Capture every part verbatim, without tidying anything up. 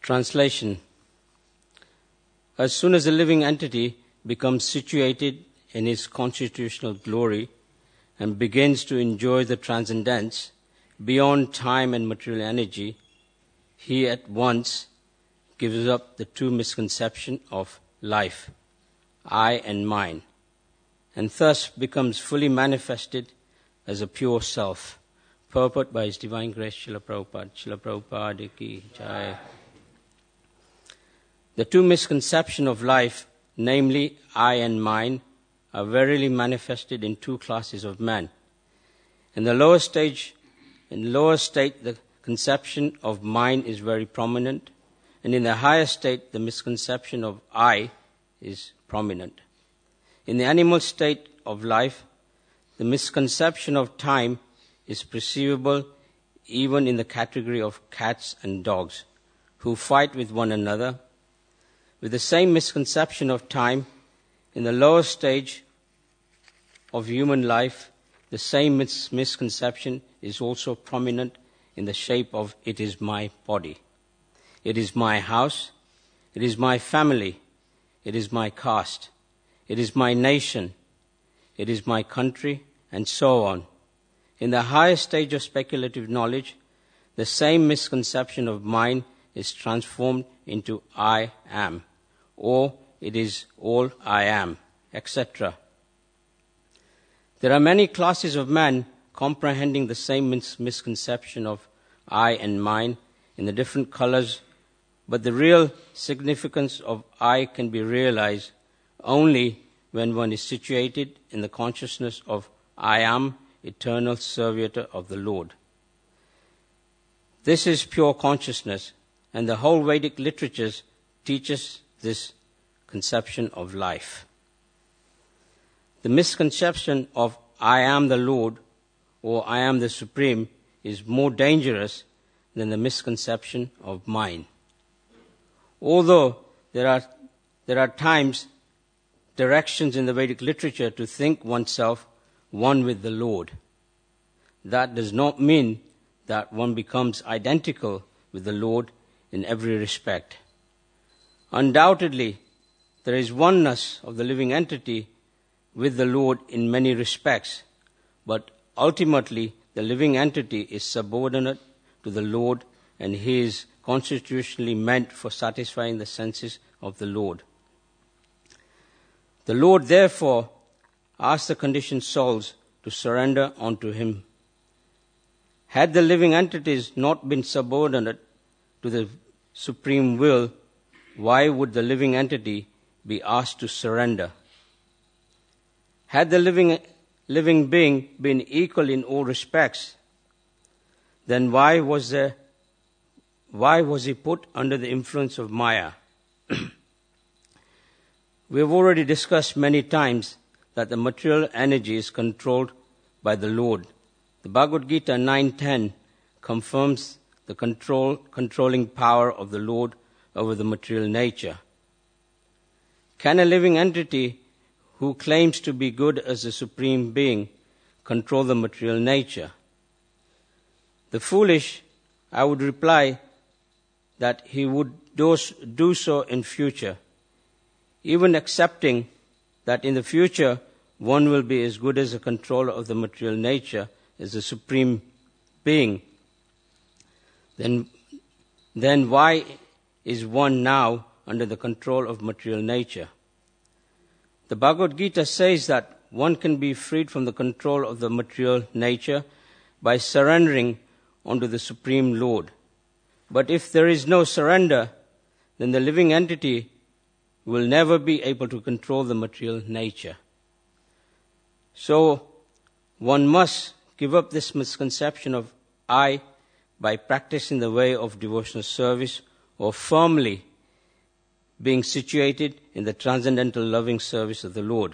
Translation. As soon as a living entity becomes situated in his constitutional glory and begins to enjoy the transcendence beyond time and material energy, he at once gives up the true misconception of life, I and mine, and thus becomes fully manifested as a pure self. Purport by His Divine Grace, Srila Prabhupada. Srila Prabhupada ki jai. The two misconceptions of life, namely I and mine, are verily manifested in two classes of men. In the lower stage, in the lower state, the conception of mine is very prominent, and in the higher state, the misconception of I is prominent. In the animal state of life, the misconception of time is perceivable even in the category of cats and dogs, who fight with one another. With the same misconception of time, in the lower stage of human life, the same mis- misconception is also prominent in the shape of it is my body, it is my house, it is my family, it is my caste, it is my nation, it is my country, and so on. In the higher stage of speculative knowledge, the same misconception of mine is transformed into I am, or it is all I am, et cetera. There are many classes of men comprehending the same mis- misconception of I and mine in the different colors, but the real significance of I can be realized only when one is situated in the consciousness of I am, eternal servitor of the Lord. This is pure consciousness, and the whole Vedic literatures teaches this conception of life. The misconception of I am the Lord or I am the Supreme is more dangerous than the misconception of mine. Although there are, there are times, directions in the Vedic literature to think oneself one with the Lord, that does not mean that one becomes identical with the Lord in every respect. Undoubtedly, there is oneness of the living entity with the Lord in many respects, but ultimately the living entity is subordinate to the Lord, and he is constitutionally meant for satisfying the senses of the Lord. The Lord therefore asks the conditioned souls to surrender unto him. Had the living entities not been subordinate to the supreme will, why would the living entity be asked to surrender? Had the living, living being been equal in all respects, then why was there, why was he put under the influence of Maya? We have already discussed many times that the material energy is controlled by the Lord. The Bhagavad Gita nine ten confirms the control, controlling power of the Lord over the material nature. Can a living entity who claims to be good as the Supreme Being control the material nature? The foolish, I would reply that he would do, do so in future, even accepting that in the future one will be as good as a controller of the material nature as the Supreme Being. Then, then why is one now under the control of material nature? The Bhagavad Gita says that one can be freed from the control of the material nature by surrendering unto the Supreme Lord. But if there is no surrender, then the living entity will never be able to control the material nature. So one must give up this misconception of I by practicing the way of devotional service, or firmly being situated in the transcendental loving service of the Lord.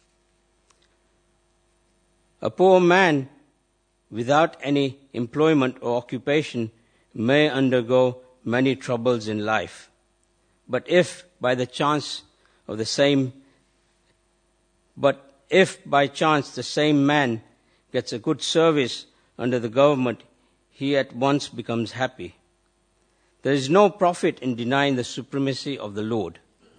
A poor man without any employment or occupation may undergo many troubles in life. But if by the chance of the same, but if by chance the same man gets a good service under the government, he at once becomes happy. There is no profit in denying the supremacy of the Lord,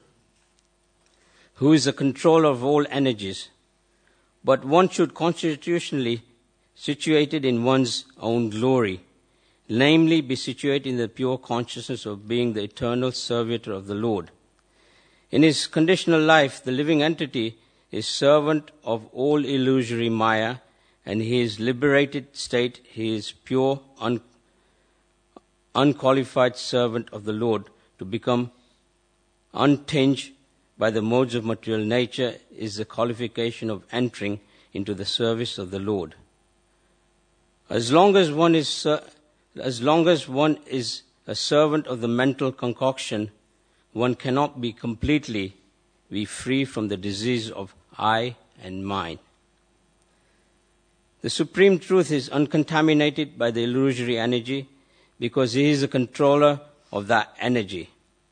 who is the controller of all energies, but one should constitutionally situated in one's own glory, namely be situated in the pure consciousness of being the eternal servitor of the Lord. In his conditional life, the living entity is servant of all illusory Maya, and in his liberated state, he is pure, un- unqualified servant of the Lord. To become untinged by the modes of material nature is the qualification of entering into the service of the Lord. As long as one is, uh, as long as one is a servant of the mental concoction, one cannot be completely be free from the disease of I and mine. The Supreme Truth is uncontaminated by the illusory energy because he is the controller of that energy.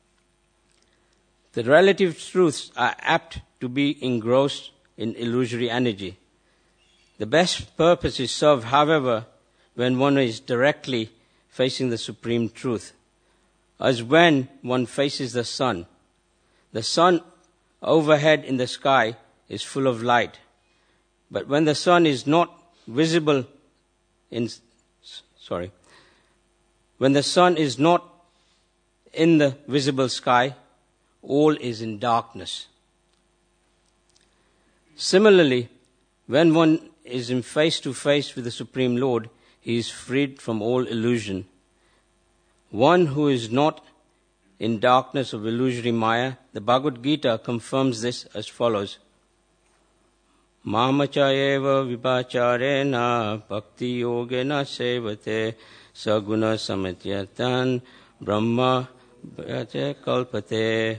The relative truths are apt to be engrossed in illusory energy. The best purpose is served, however, when one is directly facing the Supreme Truth, as when one faces the sun. The sun overhead in the sky is full of light, but when the sun is not visible in, sorry, when the sun is not in the visible sky, all is in darkness. Similarly, when one is in face to face with the Supreme Lord, he is freed from all illusion. One who is not in darkness of illusory Maya, the Bhagavad Gita confirms this as follows. Mamachayeva vibhacharena bhakti yogena sevate saguna samatyatan brahma bhajate kalpate.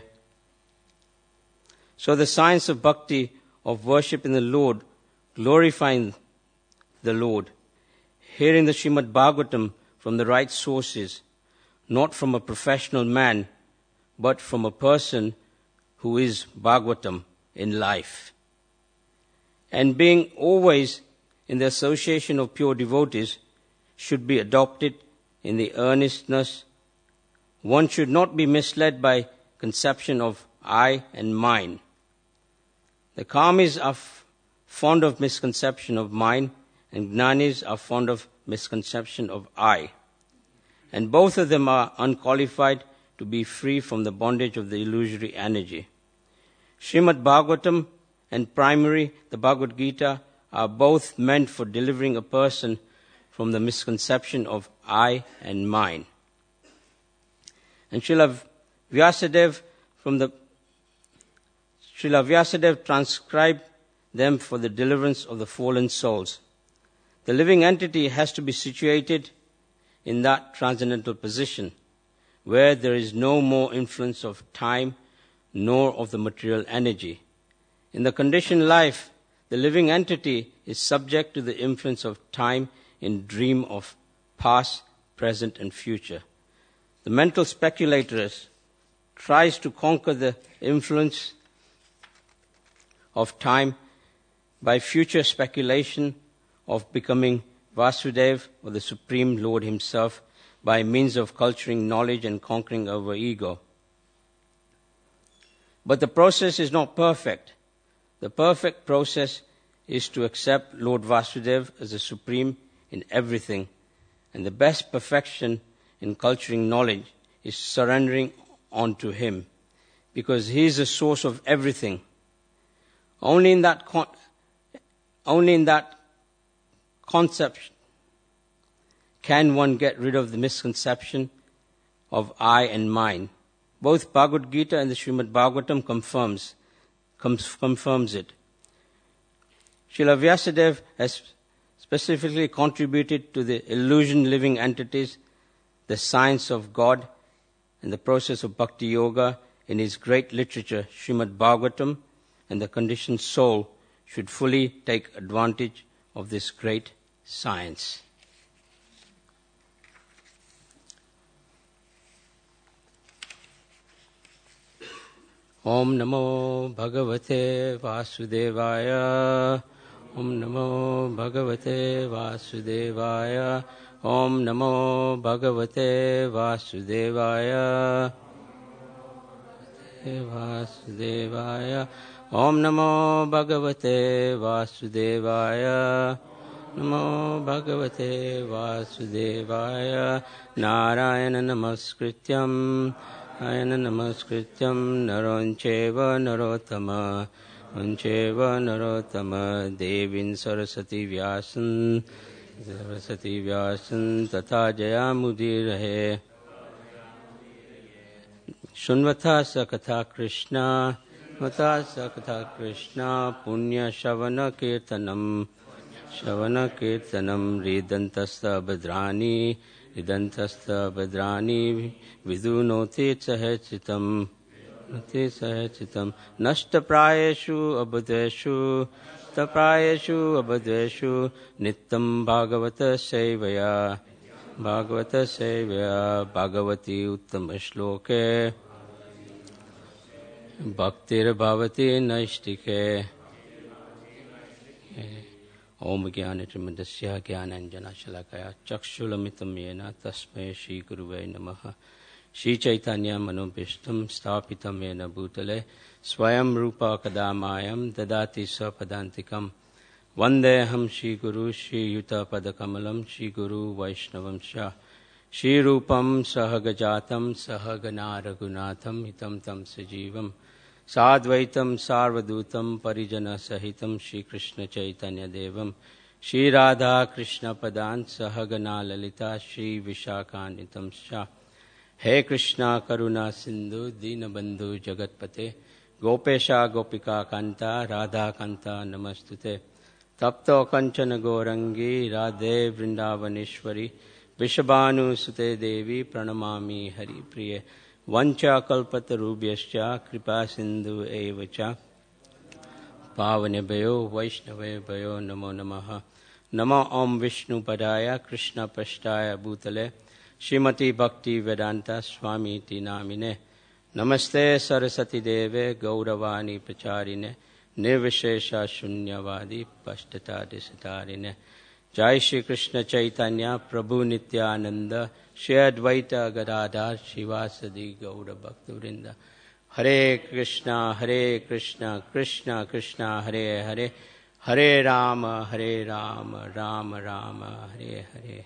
So the science of bhakti, of worship in the Lord, glorifying the Lord, hearing the Srimad Bhagavatam from the right sources, not from a professional man, but from a person who is Bhagavatam in life. And being always in the association of pure devotees should be adopted in the earnestness. One should not be misled by conception of I and mine. The karmis are f- fond of misconception of mine, and jnanis are fond of misconception of I. And both of them are unqualified to be free from the bondage of the illusory energy. Srimad Bhagavatam and primary, the Bhagavad Gita, are both meant for delivering a person from the misconception of I and mine. And Srila Vyasadeva from the Srila Vyasadeva transcribed them for the deliverance of the fallen souls. The living entity has to be situated in that transcendental position where there is no more influence of time nor of the material energy. In the conditioned life, the living entity is subject to the influence of time in dream of past, present, and future. The mental speculator tries to conquer the influence of time by future speculation of becoming Vasudeva or the Supreme Lord himself by means of culturing knowledge and conquering our ego. But the process is not perfect. The perfect process is to accept Lord Vasudeva as the Supreme in everything. And the best perfection in culturing knowledge is surrendering onto him, because he is the source of everything. Only in that con- only in that concept can one get rid of the misconception of I and mine. Both Bhagavad Gita and the Srimad Bhagavatam confirms, confirms it. Srila Vyasadeva has specifically contributed to the illusion living entities, the science of God, and the process of Bhakti Yoga in his great literature, Srimad Bhagavatam, and the conditioned soul should fully take advantage of this great science. Om Namo Bhagavate Vasudevaya. Om Namo Bhagavate Vasudevaya. Om Namo Bhagavate Vasudevaya. Vasudevaya. Om Namo Bhagavate Vasudevaya. Namo Bhagavate Vasudevaya. Narayana Namaskrityam. Narayana Namaskrityam. Naroncheva Narottama. Naroncheva Narottama. Devin Saraswati Vyasan. Saraswati Vyasan. Tata Jayamudi Rahe. Shunvata Sakatha Krishna. Shunvata Sakatha Krishna. Punya Shavana Kirtanam. Shavana Kirtanam. Ridantasta Badrani. Ridantasta Badrani. Vidunoti Sahachitam. Noti Sahachitam. Nashta Prayeshu Abhadeshu. Taprayeshu Abhadeshu. Nittam Bhagavata Sevaya. Bhagavata Sevaya. Bhagavati Uttama Shloke. Bhaktir Bhavati Naishtike. Om Jnana-Timirandasya Jnananjana-Shalakaya Chakshulamitam Yena Tasmai Shri Guruve Namaha. Shri Chaitanya Manobhishtam Sthapitam Yena Bhutale Swayam Rupa Kadamayam Dadati Sapadantikam Vandeham Shri Guru Shri Yuta Padakamalam Shri Guru Vaishnavam Shah Shri Rupam Sahagajatam Sahagana Raghunatham Hitam Tam Sajivam Sadvaitam Sarvadutam Parijana Sahitam Shri Krishna Chaitanya Devam Shri Radha Krishna Padan Sahagana Lalita Shri Vishakanitam Shah. He Krishna Karuna Sindhu Dinabandhu Jagatpate Gopesha Gopika Kanta Radha Kanta Namastute Tapto Kanchana Gorangi Radhe Vrindavaneshwari Vishabhanu Sute Devi Pranamami Hari Priye Vancha Kalpatarubhyascha Kripa Sindhu Evacha Pavanebhayo Vaishnavebhayo Namo Namaha. Namo Om Vishnu Padaya Krishna Pashtaya Bhutale Srimati Bhakti Vedanta Swami Iti Namine. Namaste Saraswati Deve Gauravani Pacharine Nirvishesha Shunyavadi Pashtata Disatarine. Jai Shri Krishna Chaitanya Prabhu Nityananda Shri Advaita Gadadhar Shivasadi Gaura Bhaktivinoda. Hare Krishna Hare Krishna Krishna Krishna Hare Hare Hare Rama Hare Rama Rama Rama Hare Hare.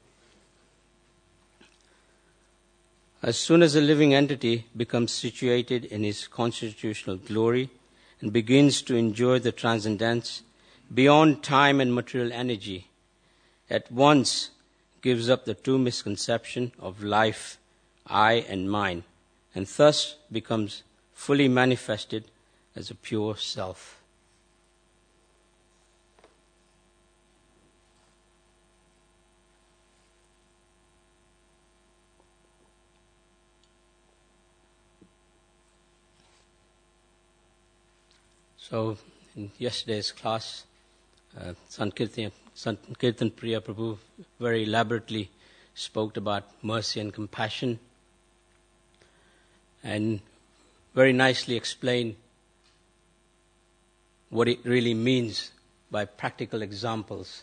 As soon as a living entity becomes situated in his constitutional glory and begins to enjoy the transcendence beyond time and material energy, at once gives up the true misconception of life, I and mine, and thus becomes fully manifested as a pure self. So, in yesterday's class, uh, Sankirtan, Sankirtan Priya Prabhu very elaborately spoke about mercy and compassion and very nicely explained what it really means by practical examples.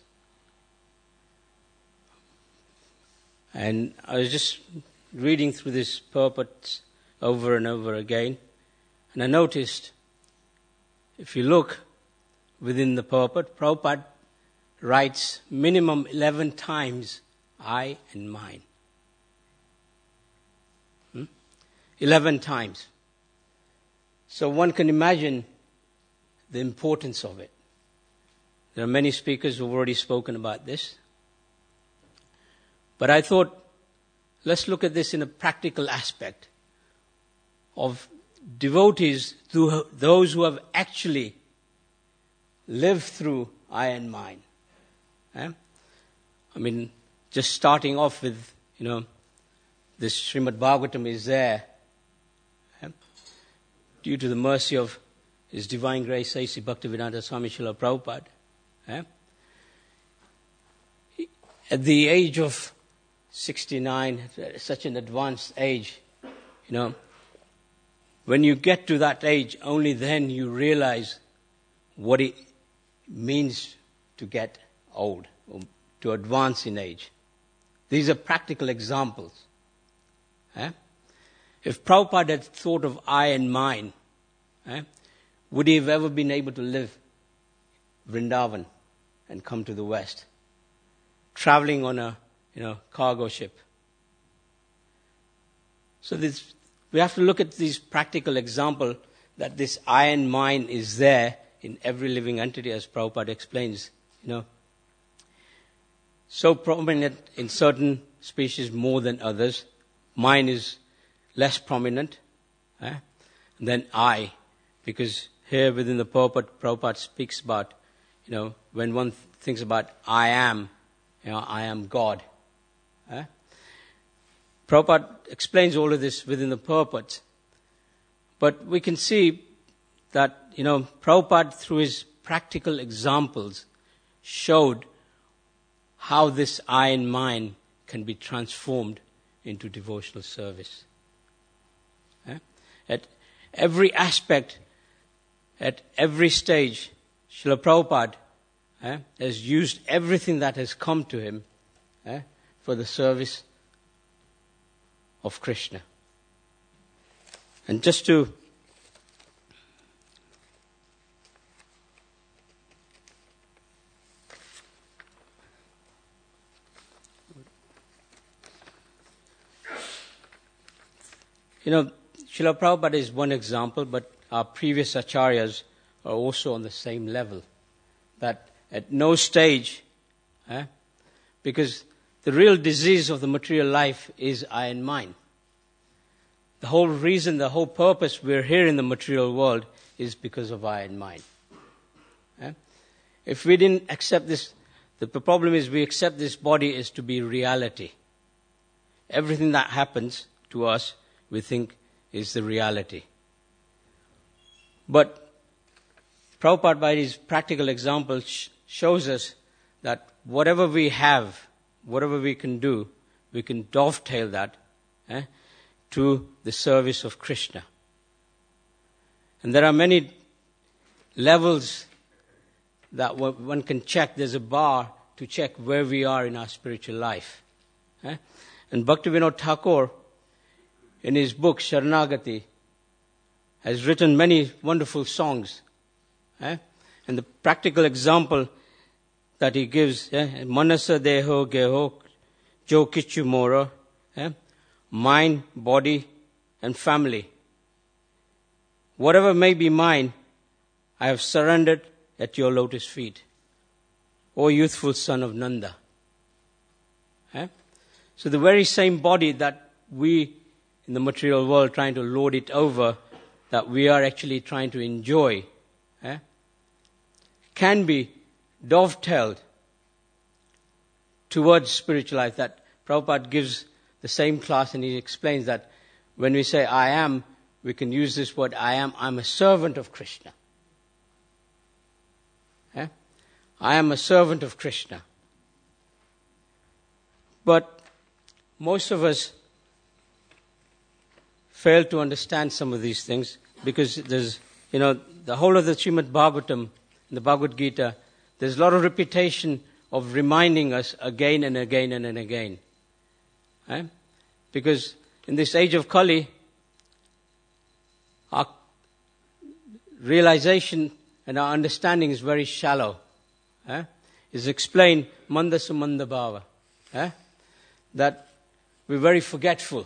And I was just reading through these purports over and over again, and I noticed, if you look within the purport, Prabhupada writes minimum eleven times I and mine. Hmm? eleven times. So one can imagine the importance of it. There are many speakers who have already spoken about this. But I thought, let's look at this in a practical aspect of devotees, to those who have actually lived through I and mine. Eh? I mean, just starting off with, you know, this Srimad Bhagavatam is there. Eh? Due to the mercy of His Divine Grace, A C Bhaktivedanta Swami Srila Prabhupada. Eh? At the age of sixty-nine, such an advanced age, you know, when you get to that age, only then you realize what it means to get old, or to advance in age. These are practical examples. Eh? If Prabhupada had thought of I and mine, eh, would he have ever been able to live Vrindavan and come to the West, traveling on a you know cargo ship? So this, we have to look at these practical examples that this I and mine is there in every living entity, as Prabhupada explains. You know, so prominent in certain species more than others. Mine is less prominent eh, than I, because here within the purport, Prabhupada speaks about, you know, when one thinks about I am, you know, I am God. Eh? Prabhupada explains all of this within the purport. But we can see that, you know, Prabhupada, through his practical examples, showed how this I and mine can be transformed into devotional service. Eh? At every aspect, at every stage, Srila Prabhupada eh, has used everything that has come to him eh, for the service of Krishna. And just to You know, Srila Prabhupada is one example, but our previous acharyas are also on the same level. That at no stage, eh, because the real disease of the material life is I and mine. The whole reason, the whole purpose we're here in the material world is because of I and mine. Eh? If we didn't accept this, the problem is we accept this body as to be reality. Everything that happens to us, we think is the reality. But Prabhupada, by his practical examples, sh- shows us that whatever we have, whatever we can do, we can dovetail that eh, to the service of Krishna. And there are many levels that one can check. There's a bar to check where we are in our spiritual life. Eh? And Bhaktivinoda Thakur, in his book Sharanagati, has written many wonderful songs. Eh? And the practical example that he gives, eh? Manasa deho geho jo kichu mora, eh? Mind, body, and family. Whatever may be mine, I have surrendered at your lotus feet, O youthful son of Nanda. Eh? So the very same body that we in the material world trying to lord it over, that we are actually trying to enjoy, eh, can be dovetailed towards spiritual life. That Prabhupada gives the same class, and he explains that when we say I am, we can use this word I am, I'm a servant of Krishna. Eh? I am a servant of Krishna. But most of us fail to understand some of these things, because there's, you know, the whole of the Srimad Bhagavatam, the Bhagavad Gita, there's a lot of repetition of reminding us again and again and, and again. Eh? Because in this age of Kali, our realization and our understanding is very shallow. Eh? It's explained, manda sumanda bhava, eh? that we're very forgetful.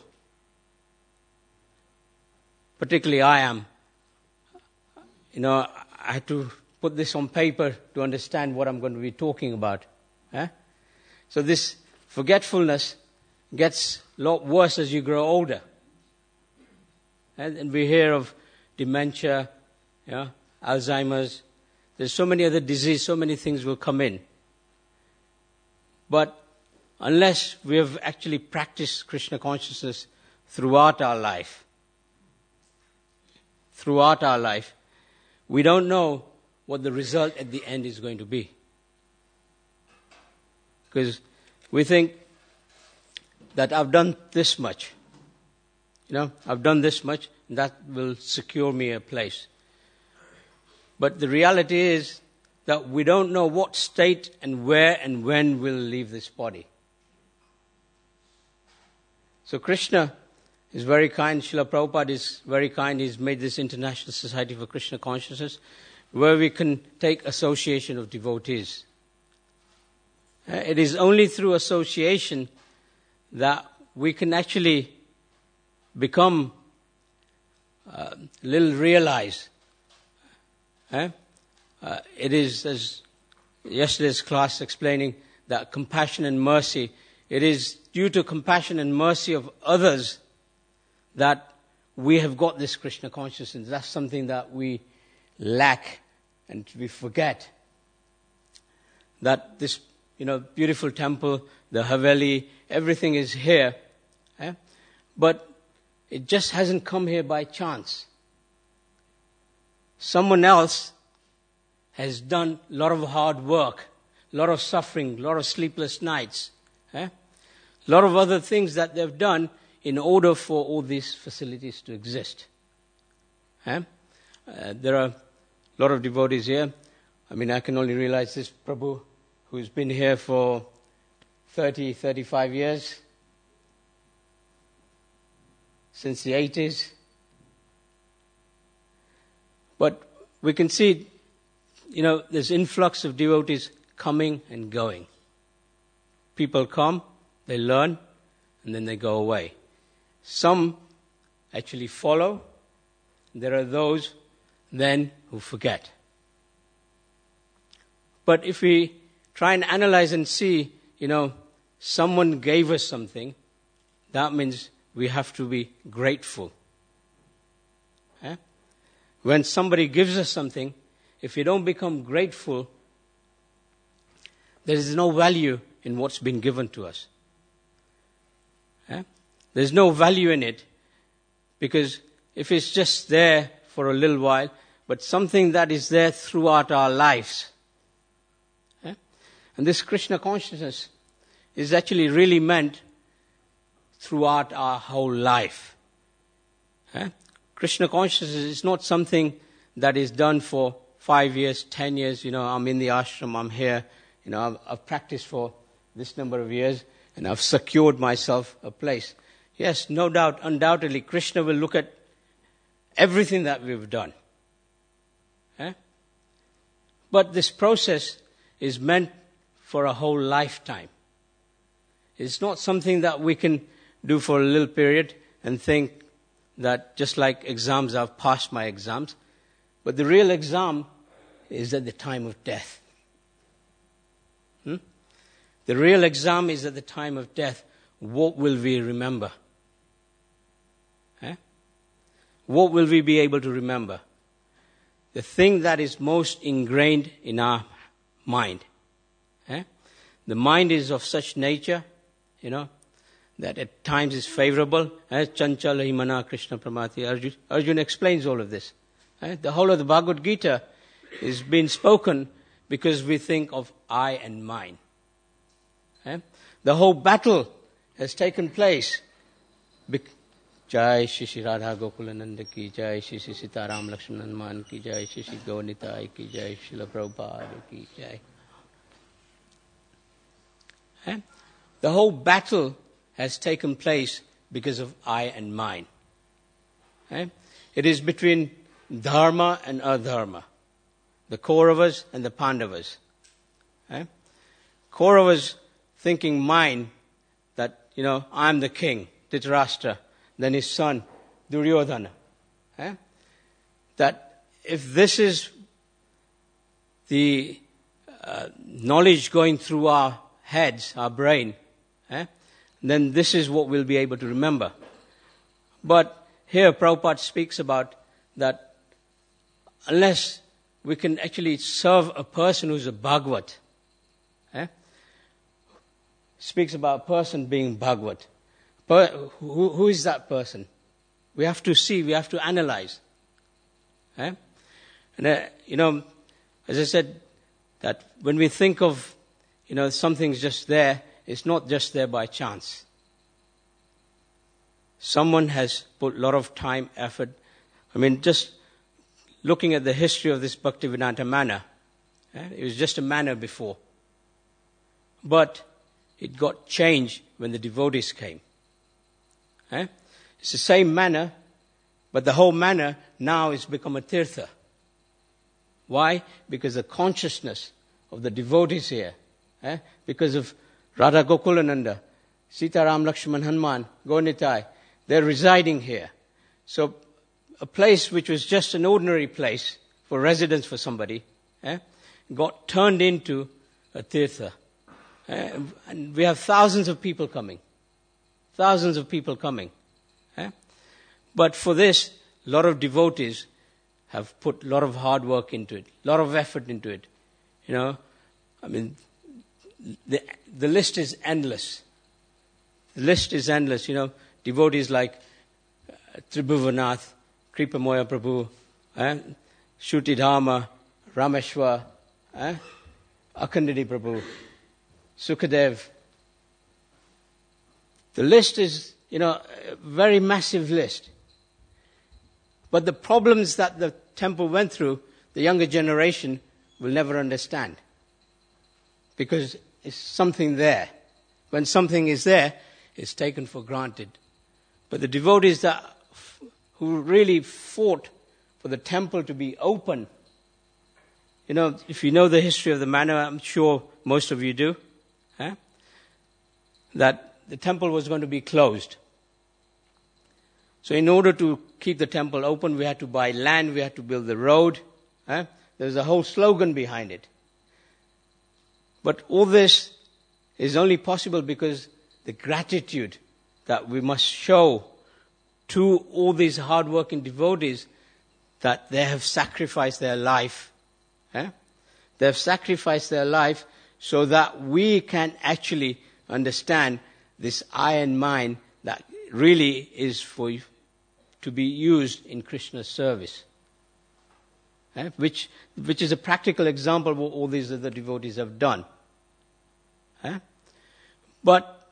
Particularly I am. You know, I had to put this on paper to understand what I'm going to be talking about. Eh? So this forgetfulness gets a lot worse as you grow older. And we hear of dementia, you know, Alzheimer's. There's so many other diseases, so many things will come in. But unless we have actually practiced Krishna consciousness throughout our life, throughout our life, we don't know what the result at the end is going to be. Because we think that I've done this much. You know, I've done this much, and that will secure me a place. But the reality is that we don't know what state and where and when we'll leave this body. So Krishna is very kind. Srila Prabhupada is very kind. He's made this International Society for Krishna Consciousness, where we can take association of devotees. Uh, It is only through association that we can actually become uh, a little realize. Eh? Uh, it is, as yesterday's class explaining, that compassion and mercy, it is due to compassion and mercy of others that we have got this Krishna consciousness. That's something that we lack and we forget. That this, you know, beautiful temple, the Haveli, everything is here. Eh? But it just hasn't come here by chance. Someone else has done a lot of hard work, a lot of suffering, a lot of sleepless nights, eh? a lot of other things that they've done in order for all these facilities to exist. Eh? Uh, there are a lot of devotees here. I mean, I can only realize this Prabhu, who's been here for thirty, thirty-five years, since the eighties. But we can see, you know, there's influx of devotees coming and going. People come, they learn, and then they go away. Some actually follow. There are those then who forget. But if we try and analyze and see, you know, someone gave us something, that means we have to be grateful. Eh? When somebody gives us something, if we don't become grateful, there is no value in what's been given to us. Eh? There's no value in it, because if it's just there for a little while, but something that is there throughout our lives. Eh? And this Krishna consciousness is actually really meant throughout our whole life. Eh? Krishna consciousness is not something that is done for five years, ten years. You know, I'm in the ashram, I'm here. You know, I've, I've practiced for this number of years, and I've secured myself a place. Yes, no doubt, undoubtedly, Krishna will look at everything that we've done. Eh? But this process is meant for a whole lifetime. It's not something that we can do for a little period and think that just like exams, I've passed my exams. But the real exam is at the time of death. Hmm? The real exam is at the time of death. What will we remember? Eh? What will we be able to remember? The thing that is most ingrained in our mind. Eh? The mind is of such nature, you know, that at times is favorable. Eh? Chanchala himana Krishna pramati. Arjuna, Arjuna explains all of this. Eh? The whole of the Bhagavad Gita is being spoken because we think of I and mine. Eh? The whole battle has taken place. Jai Shri Shri Radha Gokulananda ki Jai, Shri Shri Sitaram Lakshman Hanuman ki Jai, Shri Shri Gaunitai ki Jai, Srila Prabhupada ki Jai. Eh? The whole battle has taken place because of I and mine. Eh? It is between dharma and adharma. The Kauravas and the Pandavas. Eh? Kauravas thinking mine, that, you know, I'm the king, Dhritarashtra, then his son, Duryodhana. Eh? That if this is the uh, knowledge going through our heads, our brain, eh, then this is what we'll be able to remember. But here Prabhupada speaks about that unless we can actually serve a person who's a Bhagavat, eh, speaks about a person being Bhagavat. Per, who, who is that person? We have to see, we have to analyze. Eh? And, uh, you know, as I said, that when we think of, you know, something's just there, it's not just there by chance. Someone has put a lot of time, effort. I mean, just looking at the history of this Bhaktivedanta manor, eh, it was just a manor before. But it got changed when the devotees came. Eh? It's the same manor, but the whole manor now has become a tirtha. Why? Because the consciousness of the devotees here, eh? Because of Radha Gokulananda, Sitaram Lakshman Hanuman, Gaunitai, they're residing here. So a place which was just an ordinary place for residence for somebody, eh, got turned into a tirtha. Eh, and we have thousands of people coming. Thousands of people coming. Eh? But for this, a lot of devotees have put a lot of hard work into it, a lot of effort into it. You know, I mean, the, the list is endless. The list is endless, you know, devotees like uh, Tribhuvanath, Kripamoya Prabhu, eh? Shrutidharma, Rameshwar, eh? Akhandini Prabhu, Sukadev. The list is, you know, a very massive list. But the problems that the temple went through, the younger generation will never understand. Because it's something there. When something is there, it's taken for granted. But the devotees that who really fought for the temple to be open, you know, if you know the history of the manor, I'm sure most of you do, eh? That the temple was going to be closed. So in order to keep the temple open, we had to buy land, we had to build the road. Eh? There's a whole slogan behind it. But all this is only possible because the gratitude that we must show to all these hard-working devotees, that they have sacrificed their life. Eh? They have sacrificed their life so that we can actually understand this iron mind that really is for to be used in Krishna's service. Eh? Which, which is a practical example of what all these other devotees have done. Eh? But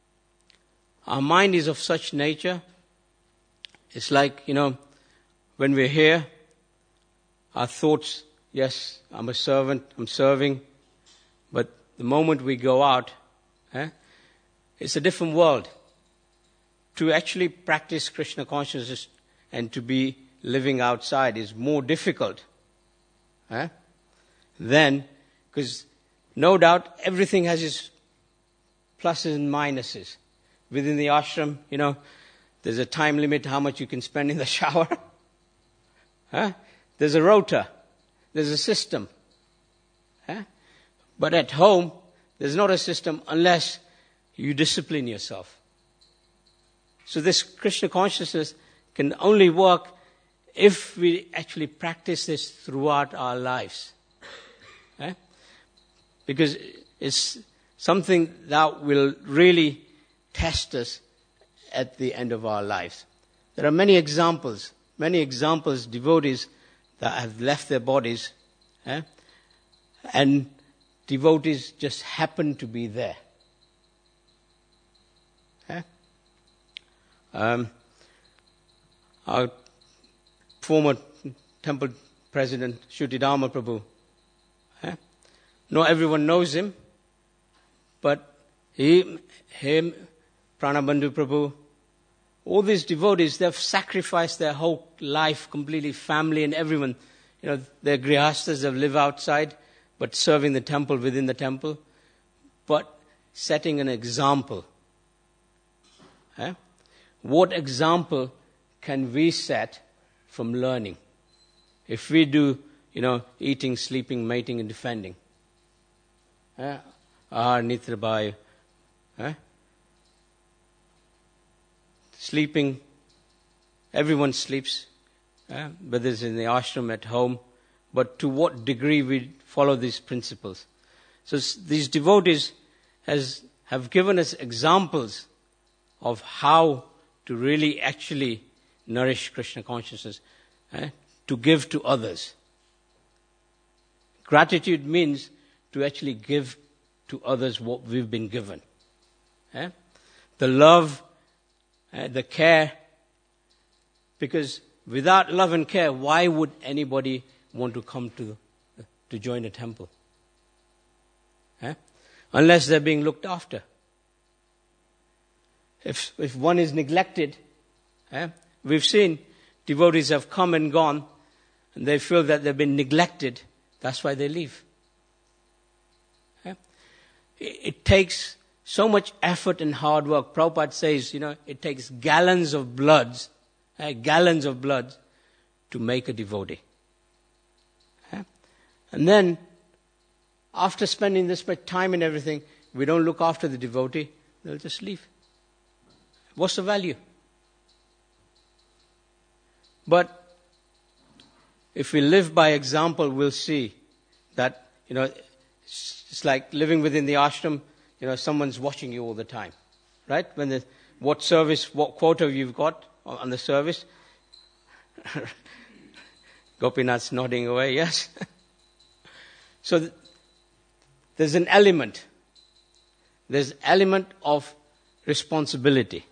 our mind is of such nature. It's like, you know, when we're here, our thoughts, yes, I'm a servant, I'm serving. But the moment we go out, eh, it's a different world. To actually practice Krishna consciousness and to be living outside is more difficult. Eh? Then, because no doubt everything has its pluses and minuses. Within the ashram, you know, there's a time limit how much you can spend in the shower. Huh? There's a rota. There's a system. Huh? But at home, there's not a system unless you discipline yourself. So this Krishna consciousness can only work if we actually practice this throughout our lives. Huh? Because it's something that will really test us at the end of our lives. There are many examples, many examples, devotees that have left their bodies, eh? And devotees just happen to be there. Eh? Um, our former temple president, Shrutidharma Prabhu, eh? Not everyone knows him, but he, him, Pranabandhu Prabhu, all these devotees, they've sacrificed their whole life completely, family and everyone. You know, they're grihastas, they live outside, but serving the temple within the temple, but setting an example. Eh? What example can we set from learning? If we do, you know, eating, sleeping, mating and defending. Eh? Ahar, nitra, bhai. Eh? Sleeping, everyone sleeps, eh? Whether it's in the ashram, at home, but to what degree we follow these principles. So these devotees has, have given us examples of how to really actually nourish Krishna consciousness, eh? To give to others. Gratitude means to actually give to others what we've been given. Eh? The love, uh, the care, because without love and care, why would anybody want to come to to join a temple? Eh? Unless they're being looked after. if, if one is neglected, eh, we've seen devotees have come and gone, and they feel that they've been neglected. That's why they leave. Eh? It, it takes so much effort and hard work. Prabhupada says, you know, it takes gallons of blood, eh, gallons of blood to make a devotee. Eh? And then, after spending this much time and everything, we don't look after the devotee, they'll just leave. What's the value? But if we live by example, we'll see that, you know, it's like living within the ashram, you know, someone's watching you all the time, right? When the, what service, what quota you've got on the service. Gopinath's nodding away, yes? So th- there's an element. There's an element of responsibility.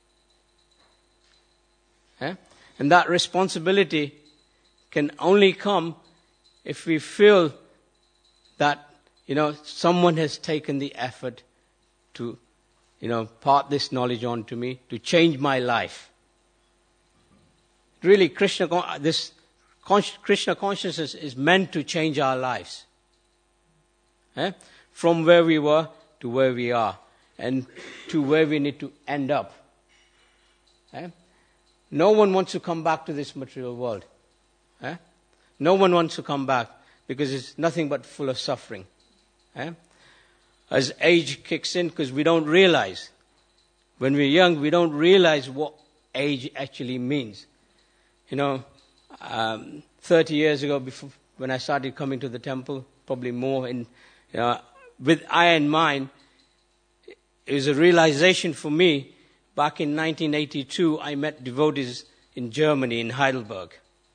Eh? And that responsibility can only come if we feel that, you know, someone has taken the effort to, you know, part this knowledge on to me, to change my life. Really, Krishna, this Krishna consciousness is meant to change our lives. Eh? From where we were to where we are, and to where we need to end up. Eh? No one wants to come back to this material world. Eh? No one wants to come back because it's nothing but full of suffering. Eh? As age kicks in, because we don't realize. When we're young, we don't realize what age actually means. You know, um, thirty years ago, before, when I started coming to the temple, probably more, in, you know, with I in mind, it was a realization for me. Back in nineteen eighty-two, I met devotees in Germany, in Heidelberg.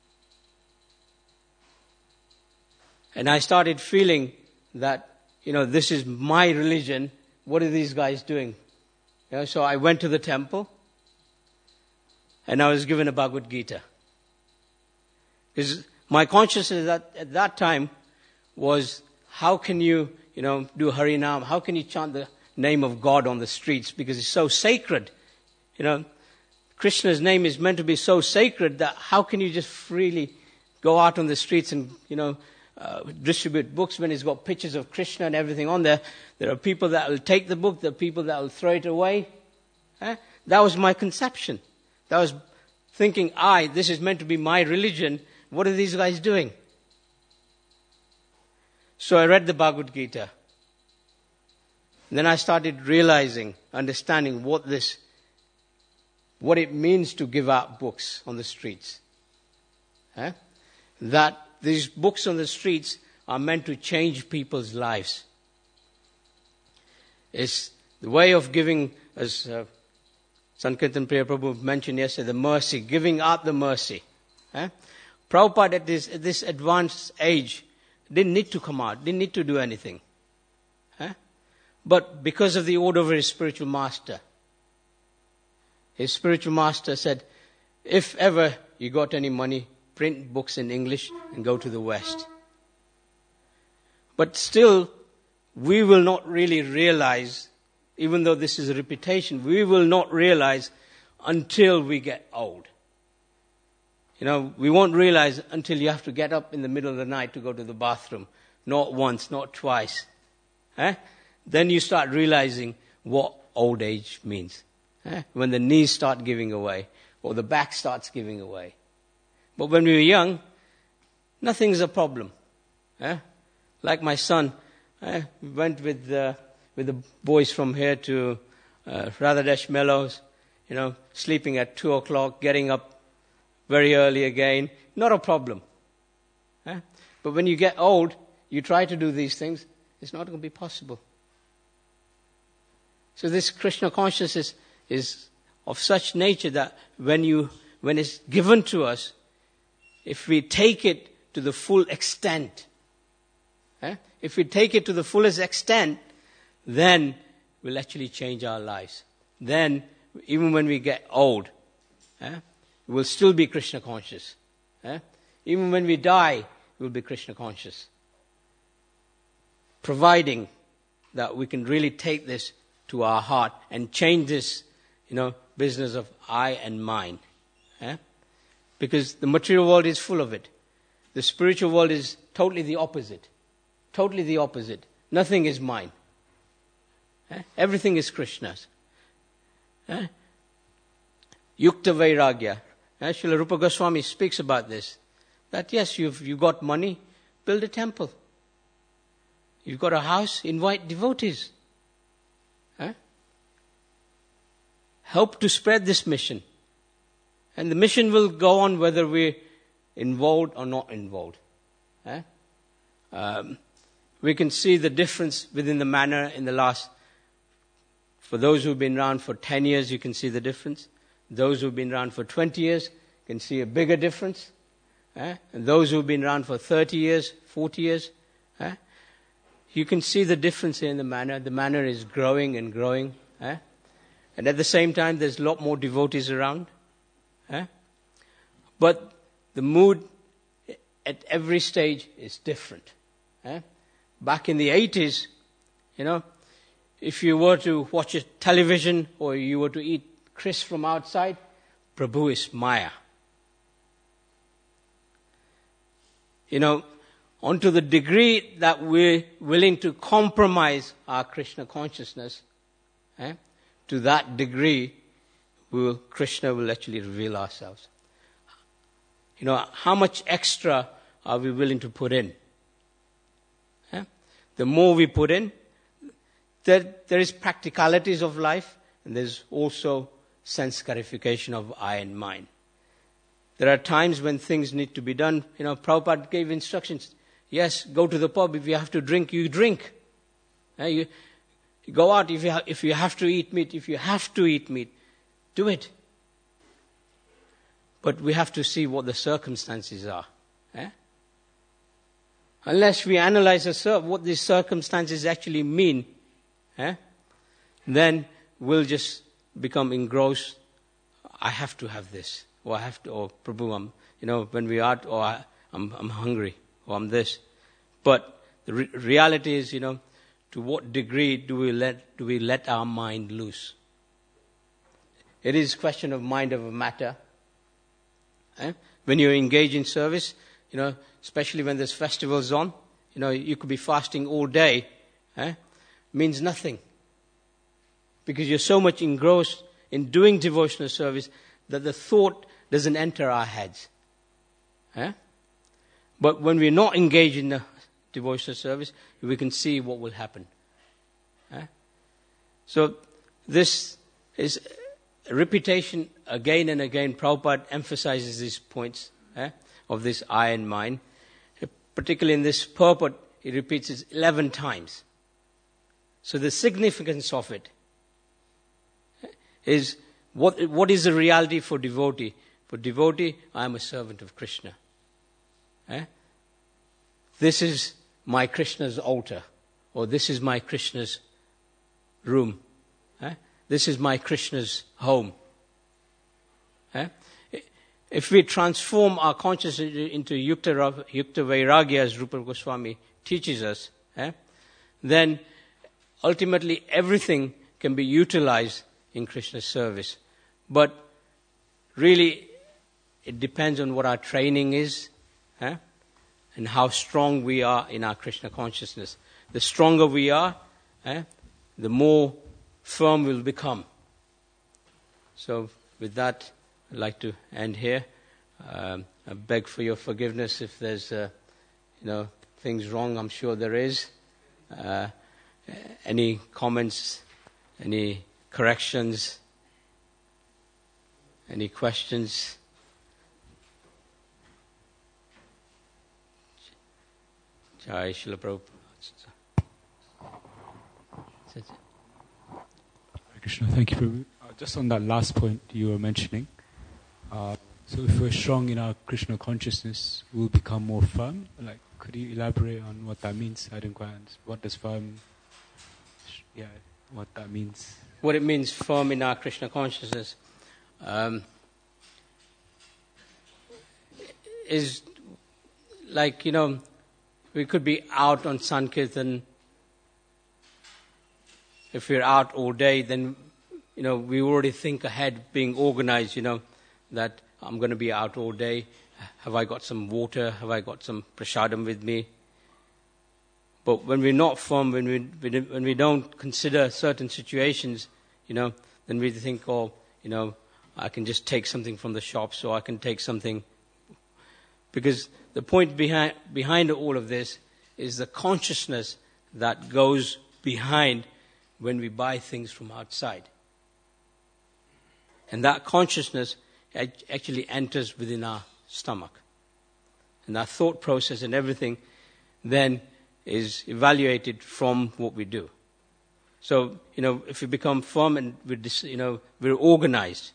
And I started feeling that, you know, this is my religion. What are these guys doing? You know, so I went to the temple, and I was given a Bhagavad Gita. Because my consciousness at, at that time was, how can you, you know, do Harinam? How can you chant the name of God on the streets? Because it's so sacred. You know, Krishna's name is meant to be so sacred that how can you just freely go out on the streets and, you know, uh, distribute books when it's got pictures of Krishna and everything on there? There are people that will take the book, there are people that will throw it away. Eh? That was my conception. That was thinking, I, this is meant to be my religion. What are these guys doing? So I read the Bhagavad Gita. And then I started realizing, understanding what this, what it means to give out books on the streets. Eh? That these books on the streets are meant to change people's lives. It's the way of giving, as uh, Sankirtan Priya Prabhu mentioned yesterday, the mercy, giving out the mercy. Eh? Prabhupada at this, at this advanced age didn't need to come out, didn't need to do anything. Eh? But because of the order of his spiritual master, his spiritual master said, if ever you got any money, print books in English and go to the West. But still, we will not really realize, even though this is a repetition, we will not realize until we get old. You know, we won't realize until you have to get up in the middle of the night to go to the bathroom. Not once, not twice. Eh? Then you start realizing what old age means. Eh? When the knees start giving away, or the back starts giving away. But when we were young, nothing's a problem. Eh? Like my son, eh? we went with uh, with the boys from here to uh, Radhadesh Mellows, you know, sleeping at two o'clock, getting up very early again. Not a problem. Eh? But when you get old, you try to do these things, it's not going to be possible. So this Krishna consciousness is of such nature that when you when it's given to us, if we take it to the full extent, eh? if we take it to the fullest extent, then we'll actually change our lives. Then, even when we get old, eh? we'll still be Krishna conscious. Eh? Even when we die, we'll be Krishna conscious. Providing that we can really take this to our heart and change this, you know, business of I and mine. Eh? Because the material world is full of it. The spiritual world is totally the opposite. Totally the opposite. Nothing is mine. Eh? Everything is Krishna's. Eh? Yukta Vairagya. Eh? Srila Rupa Goswami speaks about this. That yes, you've, you've got money, build a temple. You've got a house, invite devotees. Eh? Help to spread this mission. And the mission will go on whether we're involved or not involved. Eh? Um, we can see the difference within the manor in the last, for those who've been around for ten years, you can see the difference. Those who've been around for twenty years can see a bigger difference. Eh? And those who've been around for thirty years, forty years, eh? You can see the difference here in the manor. The manor is growing and growing. Eh? And at the same time, there's a lot more devotees around. Eh? But the mood at every stage is different. Eh? Back in the eighties, you know, if you were to watch a television or you were to eat crisps from outside, Prabhu is Maya. You know, onto the degree that we're willing to compromise our Krishna consciousness, eh, to that degree, we will, Krishna will actually reveal ourselves. You know, how much extra are we willing to put in? Eh? The more we put in, there, there is practicalities of life, and there's also sense scarification of I and mine. There are times when things need to be done. You know, Prabhupada gave instructions. Yes, go to the pub. If you have to drink, you drink. Uh, you, you go out if you, ha- if you have to eat meat. If you have to eat meat, do it. But we have to see what the circumstances are. Eh? Unless we analyze a, what these circumstances actually mean, eh, then we'll just become engrossed. I have to have this. Or I have to, or Prabhu, I'm, you know, when we are, or I, I'm, I'm hungry, or I'm this. But the re- reality is, you know, to what degree do we let do we let our mind loose? It is a question of mind over matter. Eh? When you engage in service, you know, especially when there's festivals on, you know, you could be fasting all day. Eh? Means nothing. Because you're so much engrossed in doing devotional service that the thought doesn't enter our heads. Eh? But when we're not engaged in the devotional service, we can see what will happen. Eh? So this is a repetition again and again. Prabhupada emphasizes these points eh, of this I and mine. Particularly in this purport, he repeats it eleven times. So the significance of it is what what is the reality for devotee? For devotee, I am a servant of Krishna. Eh? This is my Krishna's altar, or this is my Krishna's room. Eh? This is my Krishna's home. Eh? If we transform our consciousness into Yukta, Yukta Vairagya, as Rupa Goswami teaches us, eh? then ultimately everything can be utilized in Krishna's service. But really, it depends on what our training is, eh? and how strong we are in our Krishna consciousness. The stronger we are, eh? the more firm we'll become. So with that, I'd like to end here. Um, I beg for your forgiveness if there's, uh, you know, things wrong. I'm sure there is. Uh, any comments? Any corrections? Any questions? Jai Srila Prabhupada. Krishna, thank you, Prabhu. Uh, just on that last point you were mentioning, uh, so if we're strong in our Krishna consciousness, we'll become more firm. Like, could you elaborate on what that means? I didn't quite understand. What does firm? Yeah, what that means. What it means, firm in our Krishna consciousness, um, is like, you know, we could be out on Sankirtan. If we're out all day, then you know, we already think ahead, being organized, you know, that I'm going to be out all day. Have I got some water? Have I got some prasadam with me? But when we're not firm, when we when we don't consider certain situations, you know, then we think, oh, you know, I can just take something from the shop, so I can take something. Because the point behind behind all of this is the consciousness that goes behind when we buy things from outside. And that consciousness actually enters within our stomach. And our thought process and everything then is evaluated from what we do. So, you know, if we become firm and we're, you know, we're organized.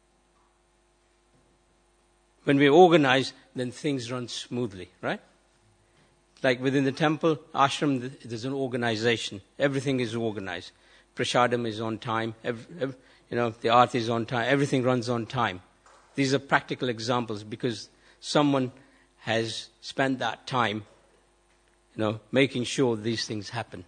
When we're organized, then things run smoothly, right? Like within the temple, ashram, there's an organization. Everything is organized. Prasadam is on time. Every, every, you know, the arti is on time. Everything runs on time. These are practical examples because someone has spent that time, you know, making sure these things happen.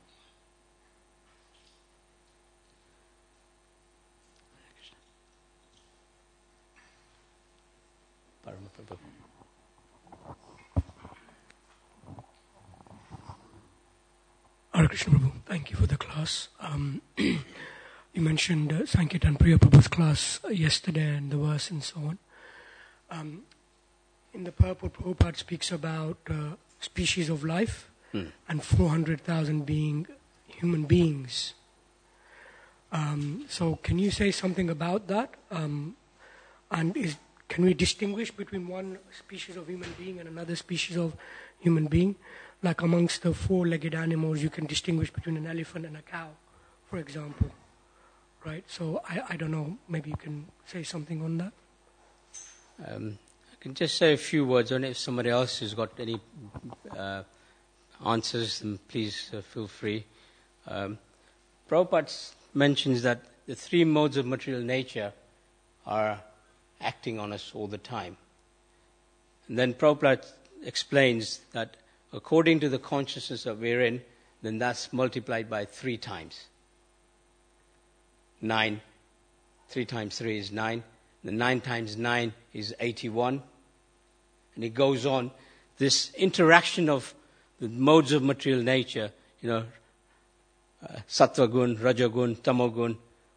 Hare Krishna Prabhu, thank you for the class. Um, you mentioned uh, Sankirtan Priya Prabhu's class uh, yesterday and the verse and so on. Um, in the purport, Prabhupada speaks about uh, species of life hmm. and four hundred thousand being human beings. Um, so can you say something about that? Um, and is, can we distinguish between one species of human being and another species of human being? Like amongst the four-legged animals, you can distinguish between an elephant and a cow, for example. Right? So I, I don't know, maybe you can say something on that? Um, I can just say a few words on it. If somebody else has got any uh, answers, then please uh, feel free. Um, Prabhupada mentions that the three modes of material nature are acting on us all the time. And then Prabhupada explains that according to the consciousness that we're in, then that's multiplied by three times. Nine. Three times three is nine. The nine times nine is eighty-one. And it goes on. This interaction of the modes of material nature, you know, uh, sattva gun, rajagun, tamogun,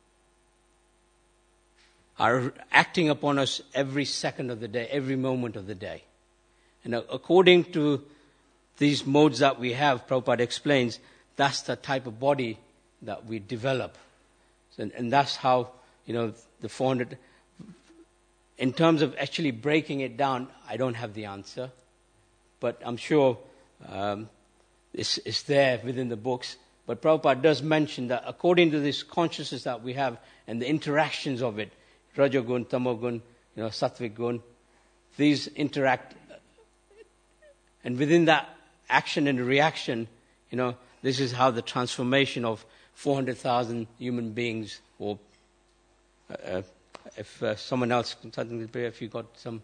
are acting upon us every second of the day, every moment of the day. And according to these modes that we have, Prabhupada explains, that's the type of body that we develop. And, and that's how, you know, the four hundred... In terms of actually breaking it down, I don't have the answer. But I'm sure um, it's, it's there within the books. But Prabhupada does mention that according to this consciousness that we have and the interactions of it, Rajagun, Tamogun, you know, Sattvic gun, these interact. And within that action and reaction, you know, this is how the transformation of four hundred thousand human beings, or uh, if uh, someone else can something, if you got some.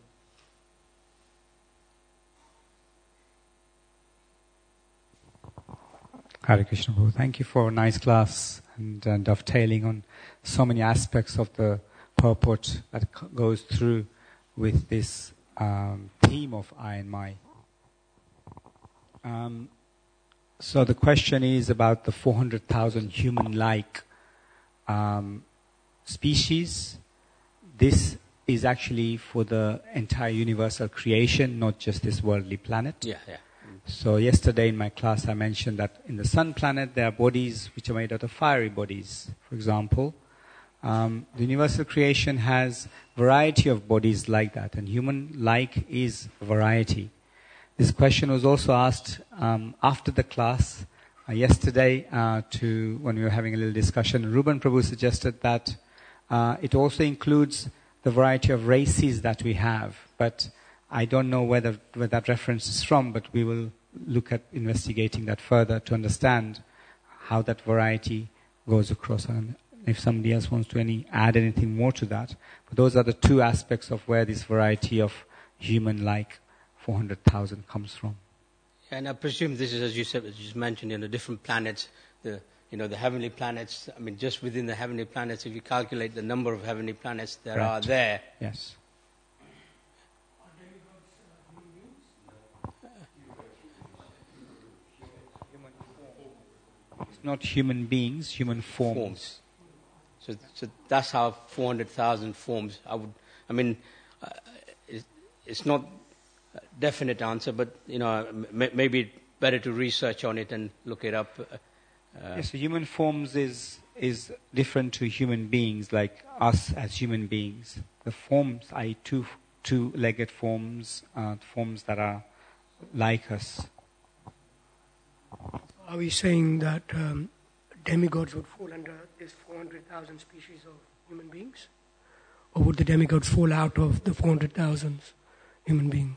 Hare Krishna Prabhu, thank you for a nice class and uh, dovetailing on so many aspects of the purport that c- goes through with this um, theme of I and my. Um, so the question is about the four hundred thousand human-like um, species. This is actually for the entire universal creation, not just this worldly planet. Yeah, yeah. So yesterday in my class I mentioned that in the sun planet there are bodies which are made out of fiery bodies, for example. Um, the universal creation has variety of bodies like that, and human-like is variety. This question was also asked um, after the class uh, yesterday uh, to when we were having a little discussion. Ruben Prabhu suggested that uh, it also includes the variety of races that we have, but I don't know whether where that reference is from, but we will look at investigating that further to understand how that variety goes across. And if somebody else wants to any add anything more to that, but those are the two aspects of where this variety of human-like four hundred thousand comes from. And I presume this is, as you said, as you mentioned, in the different planets, the you know, the heavenly planets. I mean, just within the heavenly planets, if you calculate the number of heavenly planets there Right. are there. Yes. It's not human beings, human forms. forms. So, so that's how four hundred thousand forms. I would, I mean, uh, it, it's not a definite answer, but you know, m- maybe better to research on it and look it up. Uh, yes, so human forms is is different to human beings, like us as human beings. The forms are two two-legged forms, uh, forms that are like us. Are we saying that um, demigods would fall under this four hundred thousand species of human beings? Or would the demigods fall out of the four hundred thousand human beings?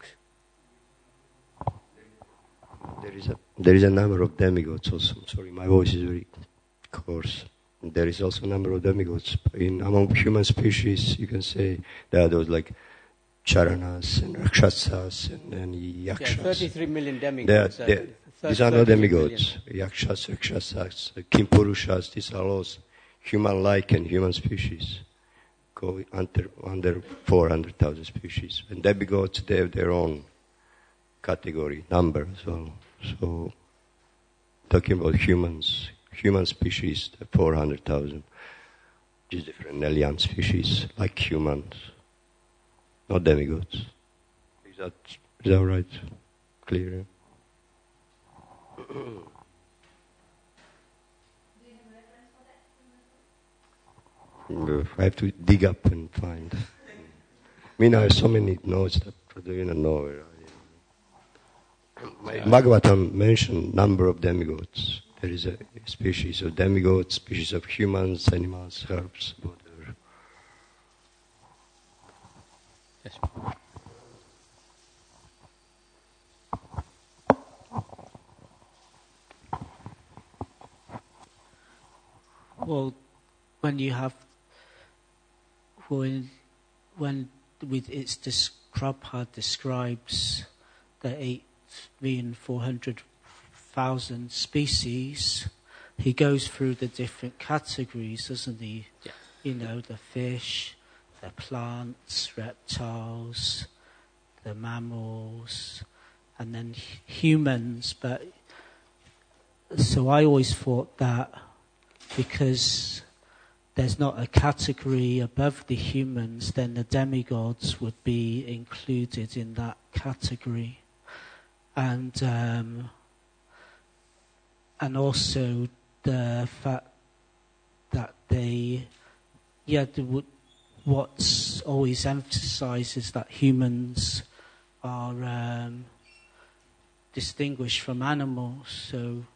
There is a there is a number of demigods also. Sorry, my voice is very coarse. There is also a number of demigods in among human species. You can say there are those like Charanas and Rakshasas and, and Yakshas. Yeah, thirty-three million demigods. They are, they, these are not demigods. Yakshas, Rakshasas, Kimpurushas. These are all human-like and human species. Go under under four hundred thousand species. And demigods, they have their own category, number as well. So, talking about humans, human species, four hundred thousand, which is different alien species, like humans, not demigods. Is that, is that right? Clear? I have to dig up and find. I mean, I have so many notes that I don't even know. Bhagavatam mentioned number of demigods. There is a species of demigods, species of humans, animals, herbs, whatever. Yes. Well, when you have, when, when with its dis- Prabhupada describes the eight million four hundred thousand species, he goes through the different categories, doesn't he? Yeah. You know, the fish, the plants, reptiles, the mammals, and then humans. But so I always thought that because there's not a category above the humans, then the demigods would be included in that category. And um, and also the fact that they, yeah, the, what's always emphasised is that humans are um, distinguished from animals. So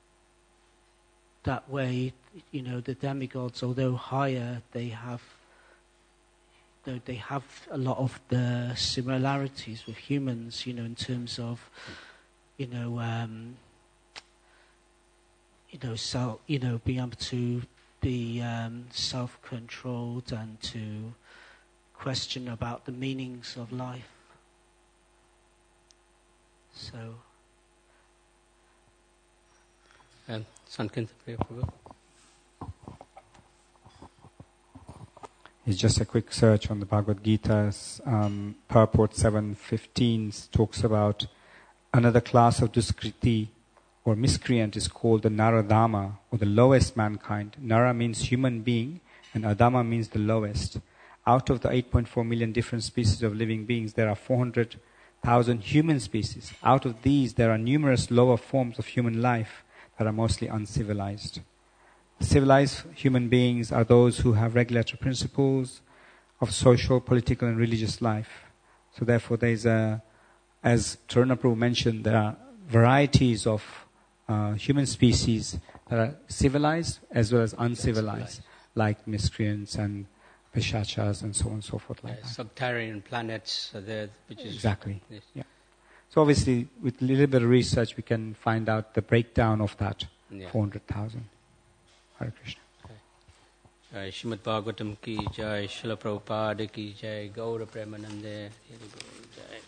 that way, you know, the demigods, although higher, they have, though they have a lot of the similarities with humans, you know, in terms of, you know, um, you know, self, you know, being able to be um, self-controlled and to question about the meanings of life. So. Um, Sankirtan Priya Prabhu. It's just a quick search on the Bhagavad Gita's um, purport seven fifteen talks about another class of Duskriti or miscreant is called the Naradama, or the lowest mankind. Nara means human being and Adama means the lowest. Out of the eight point four million different species of living beings, there are four hundred thousand human species. Out of these, there are numerous lower forms of human life that are mostly uncivilized. Civilized human beings are those who have regulatory principles of social, political, and religious life. So therefore, there is a, as Taruna Prabhu mentioned, there are varieties of uh, human species that are civilized as well as uncivilized, like miscreants and pishachas and so on and so forth. Like Yeah, that. subterranean planets are there, which is Exactly. Yes. Yeah. So obviously, with a little bit of research, we can find out the breakdown of that Yeah. four hundred thousand. Hare Krishna. Jai Srimad Bhagavatam ki jai, Srila Prabhupada ki jai, Gaura Premanande. Jai.